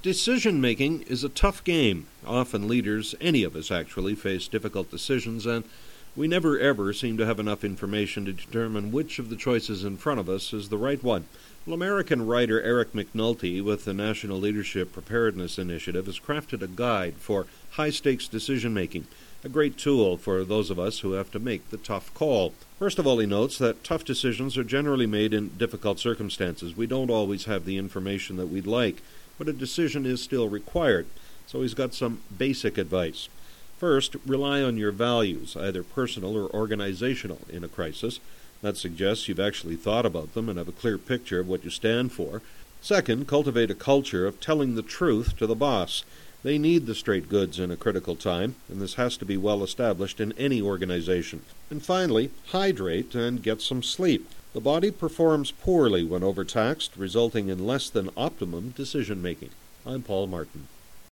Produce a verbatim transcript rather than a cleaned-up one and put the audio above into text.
Decision-making is a tough game. Often leaders, any of us actually, face difficult decisions, and we never ever seem to have enough information to determine which of the choices in front of us is the right one. Well, American writer Eric McNulty with the National Leadership Preparedness Initiative has crafted a guide for high-stakes decision-making, a great tool for those of us who have to make the tough call. First of all, he notes that tough decisions are generally made in difficult circumstances. We don't always have the information that we'd like, but a decision is still required. So he's got some basic advice. First, rely on your values, either personal or organizational, in a crisis. That suggests you've actually thought about them and have a clear picture of what you stand for. Second, cultivate a culture of telling the truth to the boss. They need the straight goods in a critical time, and this has to be well established in any organization. And finally, hydrate and get some sleep. The body performs poorly when overtaxed, resulting in less than optimum decision-making. I'm Paul Martin.